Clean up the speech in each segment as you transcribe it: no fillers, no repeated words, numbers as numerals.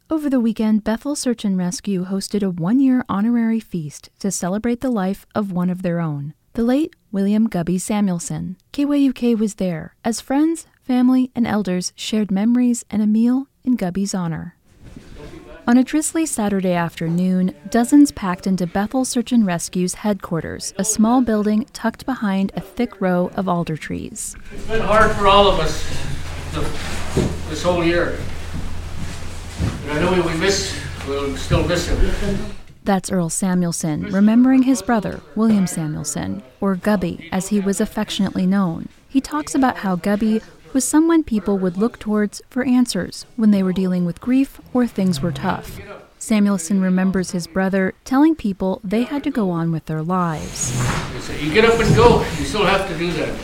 Over the weekend, Bethel Search and Rescue hosted a one-year honorary feast to celebrate the life of one of their own, the late William Gubby Samuelson. KYUK was there as friends, family, and elders shared memories and a meal in Gubby's honor. On a drizzly Saturday afternoon, dozens packed into Bethel Search and Rescue's headquarters, a small building tucked behind a thick row of alder trees. It's been hard for all of us this whole year. And I know we'll still miss him. That's Earl Samuelson, remembering his brother, William Samuelson, or Gubby, as he was affectionately known. He talks about how Gubby was someone people would look towards for answers when they were dealing with grief or things were tough. Samuelson remembers his brother telling people they had to go on with their lives. You get up and go. You still have to do that.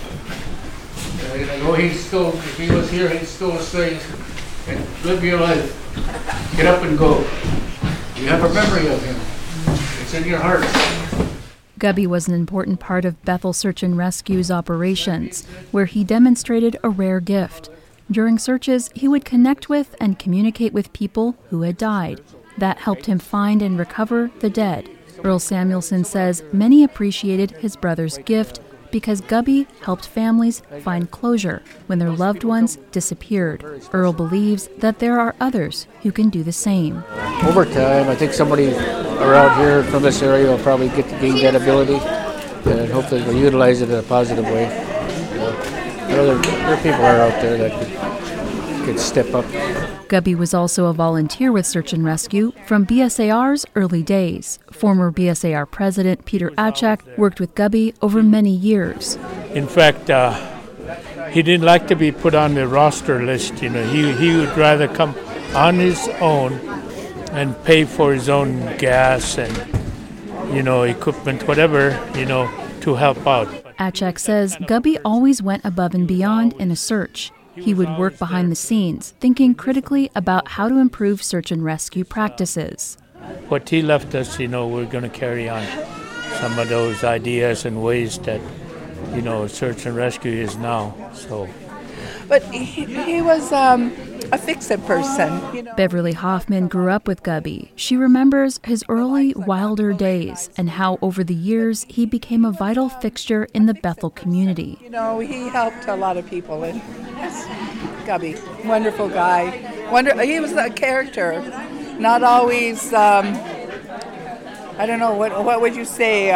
I know if he was here, he'd still say, live your life. Get up and go. You have a memory of him. It's in your heart. Gubby was an important part of Bethel Search and Rescue's operations, where he demonstrated a rare gift. During searches, he would connect with and communicate with people who had died. That helped him find and recover the dead. Earl Samuelson says many appreciated his brother's gift because Gubby helped families find closure when their loved ones disappeared. Earl believes that there are others who can do the same. Over time, I think somebody around here from this area will probably get to gain that ability, and hopefully we'll utilize it in a positive way. I know there are people out there that could step up. Gubby was also a volunteer with Search and Rescue from BSAR's early days. Former BSAR President Peter Achak worked with Gubby over many years. In fact, he didn't like to be put on the roster list. He would rather come on his own and pay for his own gas and, equipment, whatever, to help out. Achak says Gubby always went above and beyond in a search. He would work behind the scenes, thinking critically about how to improve search and rescue practices. What he left us, we're going to carry on some of those ideas and ways that, search and rescue is now. So, but he was a fix-it person. Beverly Hoffman grew up with Gubby. She remembers his early, wilder days and how over the years he became a vital fixture in the Bethel community. He helped a lot of people. And Gubby, wonderful guy. He was a character, not always. I don't know what would you say.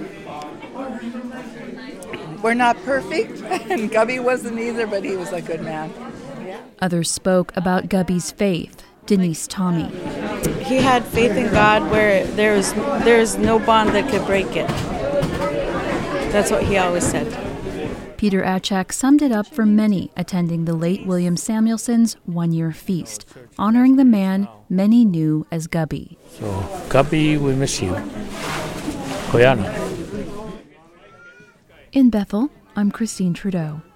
We're not perfect, and Gubby wasn't either, but he was a good man. Others spoke about Gubby's faith. Denise Tommy. He had faith in God where there's no bond that could break it. That's what he always said. Peter Achak summed it up for many attending the late William Samuelson's one-year feast, honoring the man many knew as Gubby. So, Gubby, we miss you. Koyana. In Bethel, I'm Christine Trudeau.